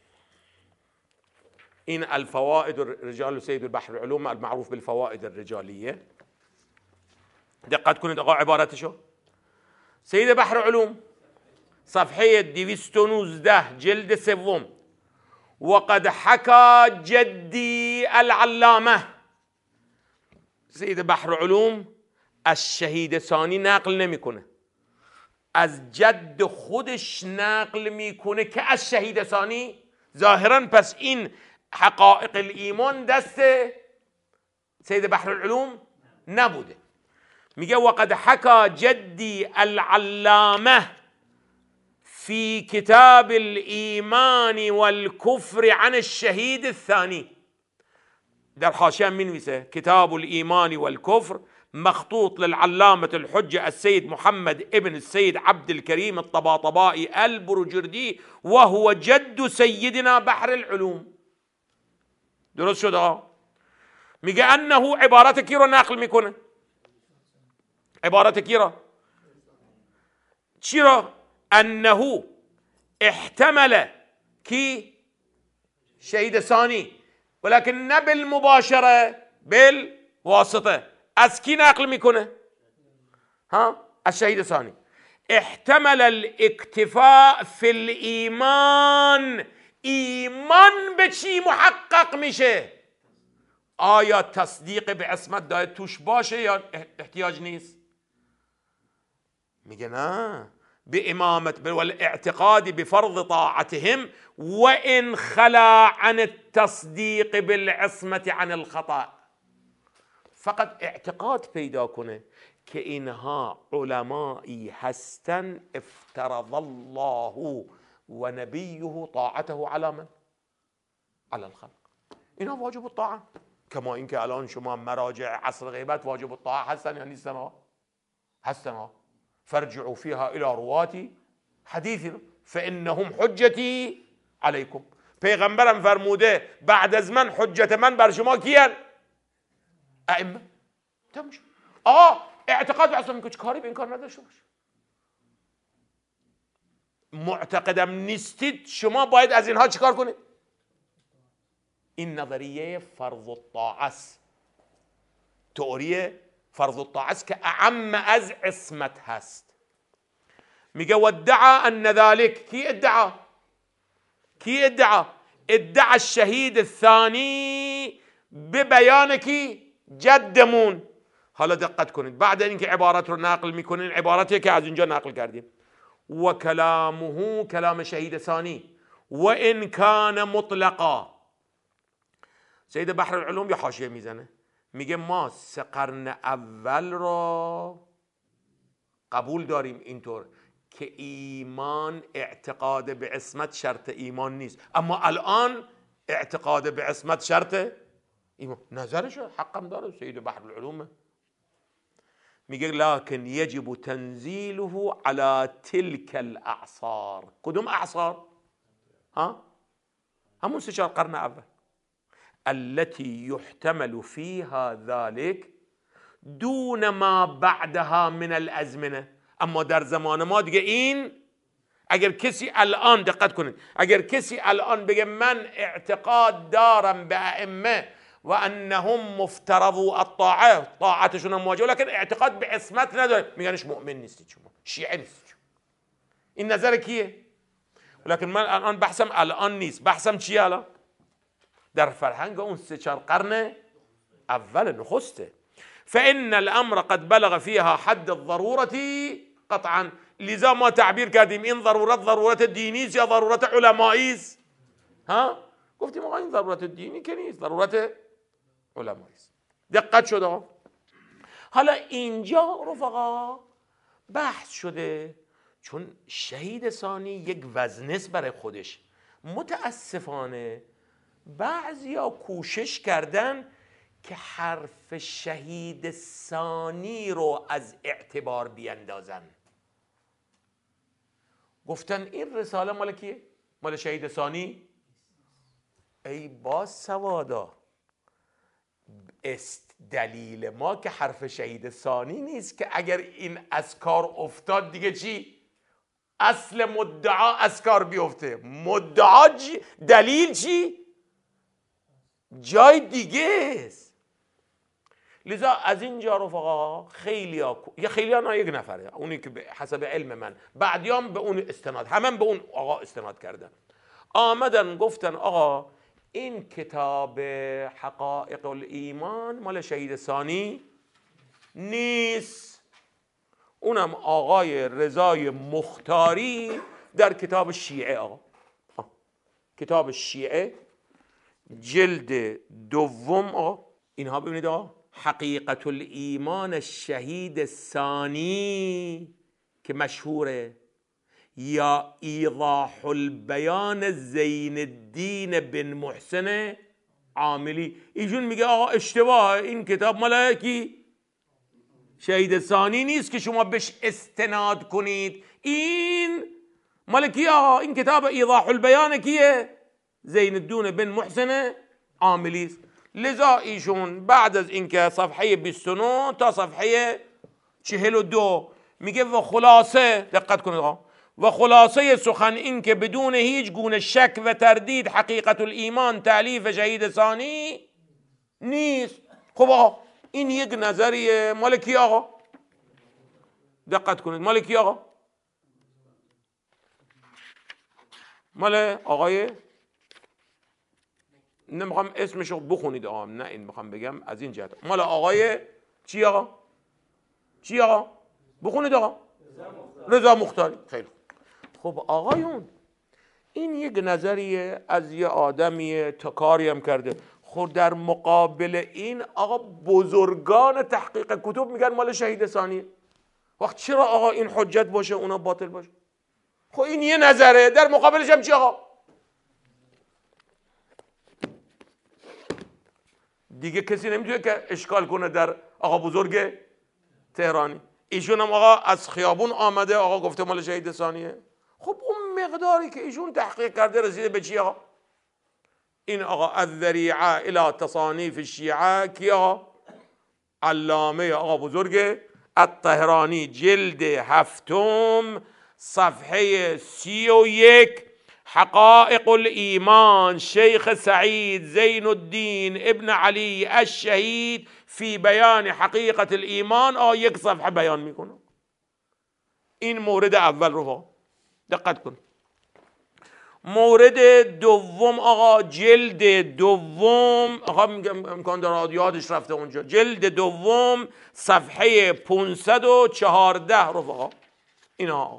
این الفوائد الرجال سید البحر علوم المعروف بالفوائد الرجالیه. دقت کنید آقا عبارتشو. سید بحر علوم صفحه دویست و نوزده جلد سوم. وقد حكى جدي العلامه، سید بحر علوم از شهید ثانی نقل نمیکنه، از جد خودش نقل میکنه که از شهید ثانی. ظاهرا پس این حقائق الایمان دست سید بحر العلوم نبوده. میگه وقد حكى جدي العلامه في كتاب الإيمان والكفر عن الشهيد الثاني. در حاشیه می نویسه كتاب الإيمان والكفر مخطوط للعلامة الحجة السيد محمد ابن السيد عبد الكريم الطباطبائي البروجردي وهو جد سيدنا بحر العلوم. درست شد؟ میگه انه عبارت کی رو نقل میکنه؟ عبارت کی رو؟ چی رو؟ انه احتمل کی؟ شهید ثانی، ولكن نه بالمباشره، بالواسطه. از کی نقل میکنه؟ ها الشهید ثانی احتمل الاکتفاء فی الایمان، ایمان به چی محقق میشه؟ آیا تصدیق به عصمت داید توش باشه یا احتیاج نیست؟ میگه نه، به امامت والاعتقاد بفرض طاعتهم وان خلا عن التصدیق بالعصمت عن الخطأ. فقط اعتقاد پیدا کنه که اینها علمایی هستن افترض الله و نبیه طاعته على من؟ على الخلق. اینها واجب الطاعه، کما اینکه الان شما مراجع عصر غیبت واجب الطاعه هستن یا نیستن؟ هستن. فرجعوا فيها الى رواتی حدیث فانهم حجتی علیکم. پیغمبرم فرموده بعد از من حجت من بر شما کیان؟ ائمه. تمش آقا اعتقاد به اصلا کچ کاری به این کار نداشته باشه. معتقدم نیستید شما باید از اینها چیکار کنید؟ این نظریه فرض الطاعه است، تئوری فرض الطاعه است که اعم از عصمت هست. میگه وادعا ان ذلك، کی ادعا؟ کی ادعا؟ ادعا الشهید الثانی به بیان کی؟ جدمون. حالا دقت کنید، بعد اینکه عبارت رو نقل میکنین، عبارتی که از اینجا نقل کردیم، و کلامه، کلام شهید ثانی، و ان کان مطلقا. سید بحر العلوم یه حاشیه میزنه، میگه ما سه قرن اول را قبول داریم اینطور که ایمان، اعتقاد به عصمت شرط ایمان نیست، اما الان اعتقاد به عصمت شرط ایمان. نظرشه حقم داره سید بحر العلوم. میگه لكن يجب تنزيله على تلك الاعصار. کدوم اعصار؟ ها همون سه چهار قرن اول. التي يحتمل فيها ذلك دون ما بعدها من الازمنه. اما در زمان ما دیگه این، اگر کسی الان، دقت کنید، اگر کسی الان بگه من اعتقاد دارم به ائمه و انهم مفترضوا الطاعه، طاعتشون هم واجبه، لكن اعتقاد به عصمت نداره، میگنش مؤمن نیستید شما، شیعه نیستید شما. این نظر کیه؟ لكن من الان بحثم الان نیست، بحثم چیه الان؟ در فرهنگ اون سه چهار قرن اول نخسته. فإن الامر قد بلغ فيها حد الضرورة قطعا. لذا ما تعبیر کردیم این ضرورت ضرورت دینی است یا ضرورت علمایی است؟ ها گفتیم آقا این ضرورت دینی که نیست، ضرورت علمایی است. دقت شده؟ حالا اینجا رفقا بحث شده، چون شهید ثانی یک وزنه برای خودش. متاسفانه بعضیا کوشش کردن که حرف شهید ثانی رو از اعتبار بیندازن. گفتن این رساله مال کیه؟ مال شهید ثانی؟ ای با سوادا، است دلیل ما که حرف شهید ثانی نیست که اگر این از کار افتاد دیگه چی؟ اصل مدعا از کار بیفته. مدعا چی؟ دلیل چی؟ جای دیگه است. لذا از اینجا رفقا خیلی ها، یا خیلی ها نه یک نفره، اونی که حسب علم من بعدیام به اون استناد، همه به اون آقا استناد کردن، آمدن گفتن آقا این کتاب حقائق الایمان مال شهید ثانی نیست، اونم آقای رضای مختاری در کتاب شیعه، آقا آه. کتاب شیعه جلد دوم، آقا اینها ببینید آقا، حقیقت الایمان الشهید ثانی که مشهوره، یا ایضاح البیان زین الدین بن محسن عاملی. ایشون میگه آقا اشتباه، این کتاب مال کی؟ شهید ثانی نیست که شما بهش استناد کنید، این مال کی آقا؟ این کتاب ایضاح البیان کیه؟ زین الدین بن محسن عاملی است. لذا ایشون بعد از اینکه صفحه بیست و نه تا صفحه چهل و دو میگه و خلاصه، دقت کنید آقا، و خلاصه سخن این که بدون هیچ گونه شک و تردید حقیقت الایمان تألیف شهید ثانی نیست. خب آقا این یک نظریه مال کی آقا؟ دقت کنید. مال کی آقا؟ مال آقای، نمیخوام اسمشو بخونید آقا، نه این میخوام بگم از این جهت، مال آقای چی آقا؟ چی آقا؟ بخونید آقا. رضا مختاری. خیلی خب آقایون، این یک نظریه از یه آدمیه تا کاری هم کرده. خود در مقابل این آقا بزرگان تحقیق کتب میگن مال شهید ثانیه. وقت چرا آقا این حجت باشه اونا باطل باشه؟ خب این یه نظره، در مقابلش هم چی آقا؟ دیگه کسی نمیتونه که اشکال کنه در آقا بزرگ تهرانی. ایشون هم آقا از خیابون آمده آقا گفته مال شهید ثانیه. خب اون مقداری که ایشون تحقیق کرده رسیده به چی آقا؟ این آقا الذریعه الی تصانیف الشیعه کی آقا؟ علامه آقا بزرگ الطهرانی، جلد هفتم صفحه سی و یک، حقائق الایمان، شیخ سعید زین الدین ابن علی الشهید فی بیان حقیقت الایمان. آ یک صفحه بیان میکنه. این مورد اول رو دقت کن. مورد دوم آقا، جلد دوم آقا میگم امکان داره یادش رفته اونجا، جلد دوم صفحه پانصد و چهارده رو آقا، اینا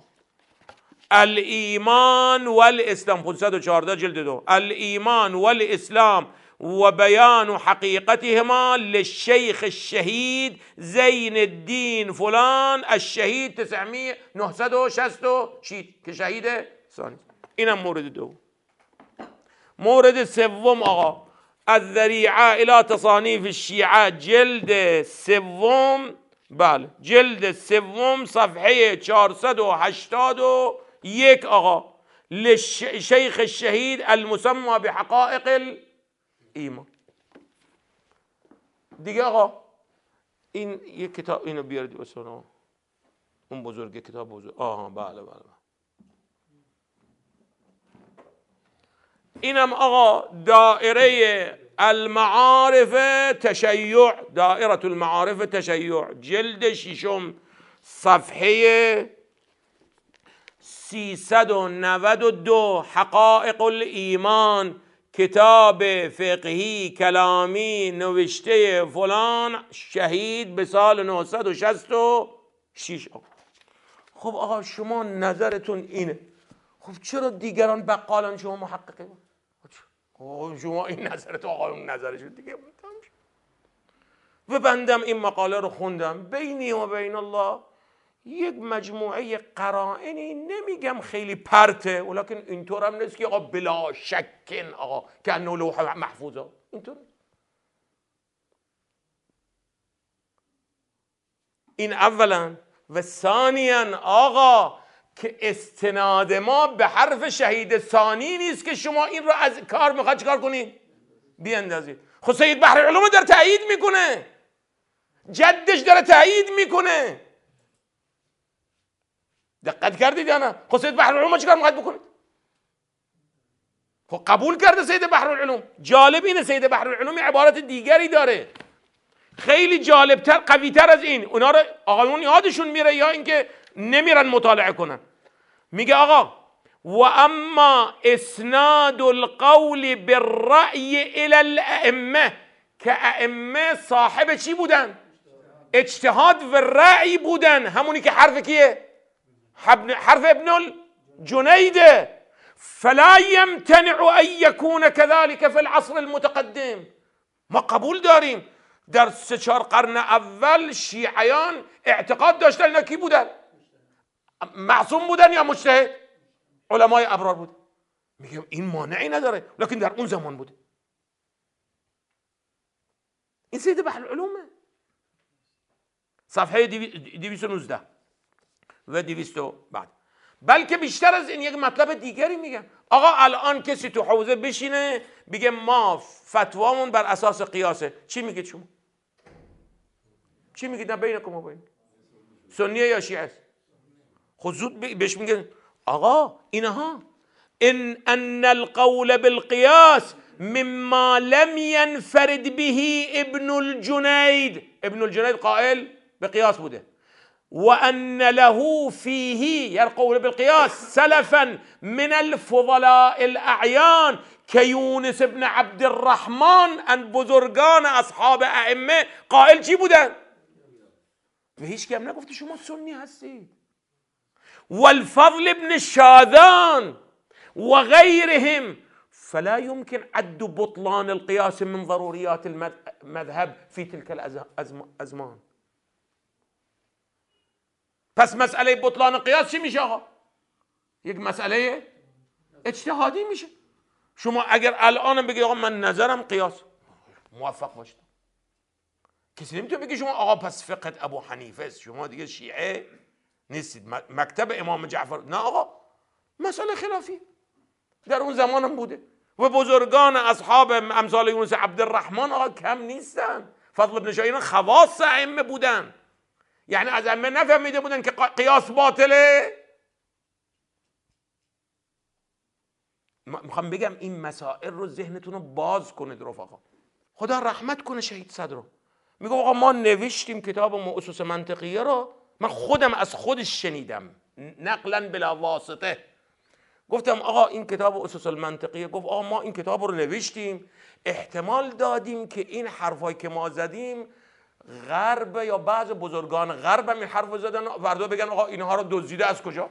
الایمان والاسلام، پانصد و چهارده جلد دو، الایمان والاسلام و بیان حقیقتهما للشیخ الشهید زین الدین فلان الشهید تسعمائة نهصد و شصت که شهید ثانی. اینم مورد دوم. مورد سوم آقا، الذریعه الی تصانیف الشیعه، جلد سوم، بله جلد سوم صفحه چهارصد و هشتاد و یک آقا، للشیخ الشهید المسمى بحقائق الایمان. دیگه آقا این یک کتاب، اینو بیارید بسونه، اون بزرگ کتاب بزرگ، آها بله بله, بله. اینم آقا دائره المعارف تشیع، دائره المعارف تشیع، جلد ششم صفحه سیصد و نود و دو، حقائق الایمان، کتاب فقهی کلامی نوشته فلان شهید به سال نهصد و شصت و شش. خب آقا شما نظرتون اینه، خب چرا دیگران بقالان شما محققه؟ خب شما این نظرت آقا اون نظرشون دیگه. و بندم این مقاله رو خوندم، بینی و بین الله یک مجموعه قرائنی، نمیگم خیلی پرته ولیکن اینطور هم نیست که آقا بلا شکن آقا که انه لوح محفوظه، اینطور. این اولا. و ثانیا آقا که استناد ما به حرف شهید ثانی نیست که شما این رو از کار میخواد چیکار کنید؟ بیاندازید. خود سید بحرالعلوم در تایید میکنه، جدش داره تایید میکنه. دقت کردید یا نه؟ خود سید بحرالعلوم چیکار میخواد بکنید؟ خب قبول کرده سید بحرالعلوم. جالب اینه سید بحرالعلوم عبارت دیگری داره خیلی جالبتر قویتر از این. اونا رو آقایون یادشون میره یا اینکه نمیرن مطالعه کنن. میگه آقا و اما اسناد القول بالرأی الى الائمه، که ائمه صاحب چی بودن؟ اجتهاد و رأی بودن. همونی که حرف کیه؟ حرف ابن الجنیده. فلا يمتنع ان يكون كذلك في العصر المتقدم. ما قبول داریم در سه چهار قرن اول شیعیان اعتقاد داشتن اینا کی بودن؟ معصوم بودن یا مجتهد؟ علمای ابرار بود. میگم این مانعی نداره، لکن در اون زمان بوده. این سید بحرالعلومه، صفحه دویست و نوزده و دویست بعد. بلکه بیشتر از این یک مطلب دیگری میگم. آقا الان کسی تو حوزه بشینه بگه ما فتوامون بر اساس قیاسه، چی میگید شما؟ چی میگید؟ نه بینکم و بین سنیه یا شیعه است؟ خود زود بهش میگه آقا اینها ان ان القول بالقياس مما لم ينفرد به ابن الجنید. ابن الجنید قائل به قیاس بوده، وأن له فيه يرقون بالقياس سلفا من الفضلاء الأعيان كيونس بن عبد الرحمن ان بزرگان اصحاب ائمه قائل چی بودن؟ و هیچ کم نگفته شما سنی هستید. والفضل ابن شاذان وغيرهم فلا يمكن عد بطلان القياس من ضروريات المذهب في تلك الازمان. پس مسئله بطلان قیاس چی میشه آقا؟ یک مسئله اجتهادی میشه. شما اگر الان بگید آقا من نظرم قیاس، موفق باشید. کسی نمیتونه بگه شما آقا پس فقه ابو حنیفه است، شما دیگه شیعه نیستید، مکتب امام جعفر. نه آقا، مسئله خلافی در اون زمان هم بوده و بزرگان اصحاب امثال یونس عبدالرحمن آقا کم نیستن. فضل ابن شاهین خواص ائمه بودن، یعنی از ائمه نفهمیده بودن که قیاس باطله. میخوام بگم این مسائل رو ذهنتون رو باز کنید رفقا. خدا رحمت کنه شهید صدر رو. میگه آقا ما نوشتیم کتاب ما اسس منطقیه رو، من خودم از خودش شنیدم نقلا بلا واسطه. گفتم آقا این کتاب اسس المنطقیه، گفت آقا ما این کتاب رو نوشتیم، احتمال دادیم که این حرفایی که ما زدیم غرب یا بعض بزرگان غرب هم این حرف زدن، فردا بگن آقا اینها رو دزدیده از کجا.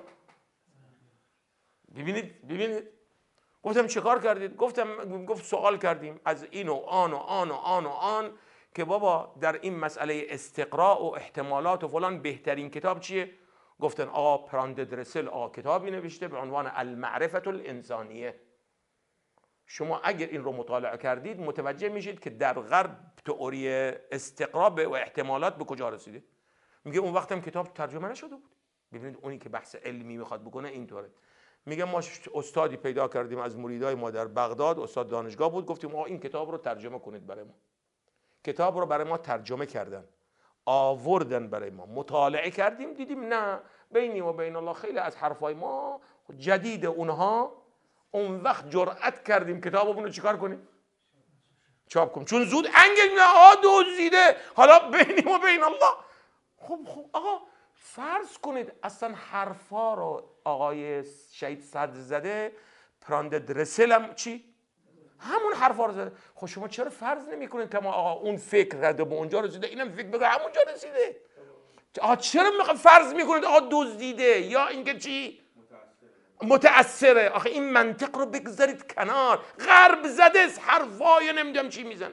ببینید ببینید گفتم چه کار کردید؟ گفتم گفت سوال کردیم از این و آن و آن و آن و آن که بابا در این مسئله استقراء و احتمالات و فلان بهترین کتاب چیه؟ گفتن آقا پراند درسل آقا کتابی نوشته به عنوان المعرفة الانسانیه. شما اگر این رو مطالعه کردید متوجه میشید که در غرب تئوری استقراء و احتمالات به کجا رسیده. میگه اون وقت هم کتاب ترجمه نشده بود. ببینید اونی که بحث علمی میخواد بکنه اینطوره. میگه ما استادی پیدا کردیم از مریدای ما در بغداد، استاد دانشگاه بود، گفتیم آقا این کتاب رو ترجمه کنید برای ما. کتاب رو برای ما ترجمه کردن، آوردن برای ما، مطالعه کردیم، دیدیم نه بینی و بین الله خیلی از حرفای ما جدید اونها. اون وقت جرأت کردیم کتابمون رو چیکار کنیم؟ چاپ کنیم، چون زود انگل آقا دزدیده، حالا بینی و بین الله. خب خب آقا فرض کنید اصلا حرفا رو آقای شهید صدر زده، پراند درسل هم چی؟ همون حرفا رو زده. خب شما چرا فرض نمی کنید که ما آقا اون فکر کرده به اونجا رسیده، اینم فکر بگه همونجا رسیده؟ آقا چرا فرض میکنید آقا دزدیده یا اینکه چی؟ متأثره. آخه این منطق رو بگذارید کنار، غرب زده حرفای نمیدونم چی میزن.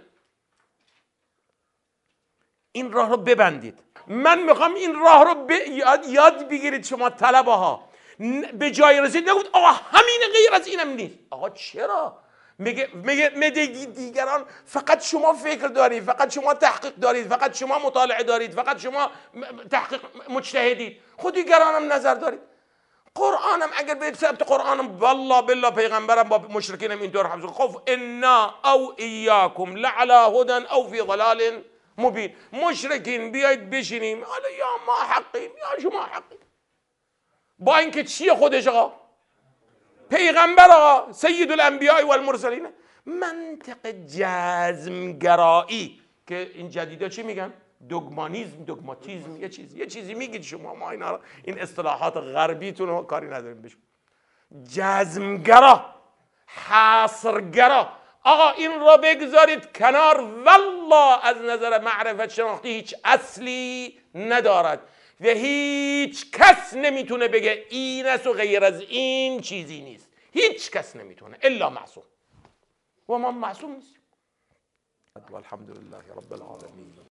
این راه رو ببندید. من میخوام این راه رو ب... یاد, یاد بگیرید شما طلبه ها. به جای رسید نگید آقا همین غیر از اینم نیست. آقا چرا؟ میگه میگه میگه دیگران فقط شما فکر دارید، فقط شما تحقیق دارید، فقط شما مطالعه دارید، فقط شما تحقیق مجتهدید، خود دیگران هم نظر دارید. قرآنم اگر برید سبت قرآنم والله بالله پیغمبرم با مشرکینم اینطور حفظ خب انا او ایاکم لعلی هدى او فی ضلال مبین. مشرکین بیاید بشینیم حالا یا ما حقیم یا شما حقیم، با اینکه چیه خودش آقا پیغمبر آقا سید الانبیاء و المرسلین. منطق جزمگرایی که این جدیدا چی میگن؟ دوگمانیزم، دوگماتیزم، یه چیزی یه چیزی میگید شما، ما اینا این اصطلاحات غربیتون رو کاری نداریم بهش. جزمگرا، حاصرگرا، آقا این را بگذارید کنار، والله از نظر معرفت شناختی هیچ اصلی ندارد و هیچ کس نمیتونه بگه این است و غیر از این چیزی نیست. هیچ کس نمیتونه الا معصوم و ما معصوم نیستیم. والحمد لله رب العالمین.